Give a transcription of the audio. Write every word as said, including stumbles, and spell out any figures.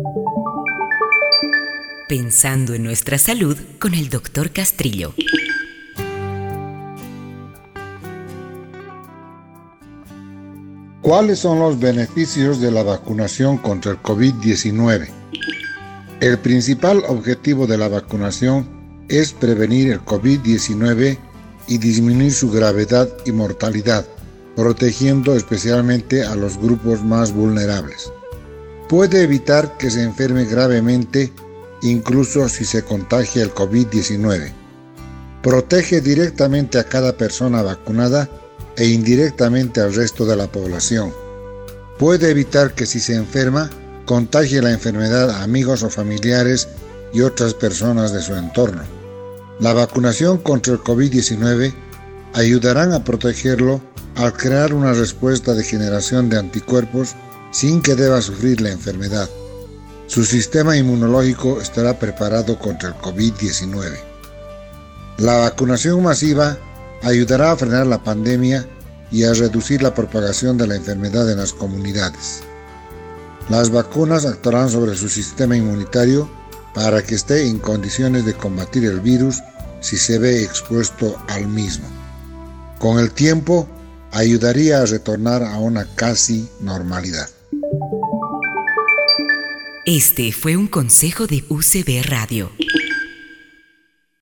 Pensando en nuestra salud con el doctor Castrillo. ¿Cuáles son los beneficios de la vacunación contra el COVID diecinueve? El principal objetivo de la vacunación es prevenir el COVID diecinueve y disminuir su gravedad y mortalidad, protegiendo especialmente a los grupos más vulnerables. Puede evitar que se enferme gravemente incluso si se contagia el COVID diecinueve. Protege directamente a cada persona vacunada e indirectamente al resto de la población. Puede evitar que si se enferma, contagie la enfermedad a amigos o familiares y otras personas de su entorno. La vacunación contra el COVID diecinueve ayudarán a protegerlo al crear una respuesta de generación de anticuerpos sin que deba sufrir la enfermedad. Su sistema inmunológico estará preparado contra el COVID diecinueve. La vacunación masiva ayudará a frenar la pandemia y a reducir la propagación de la enfermedad en las comunidades. Las vacunas actuarán sobre su sistema inmunitario para que esté en condiciones de combatir el virus si se ve expuesto al mismo. Con el tiempo, ayudaría a retornar a una casi normalidad. Este fue un consejo de U C B Radio.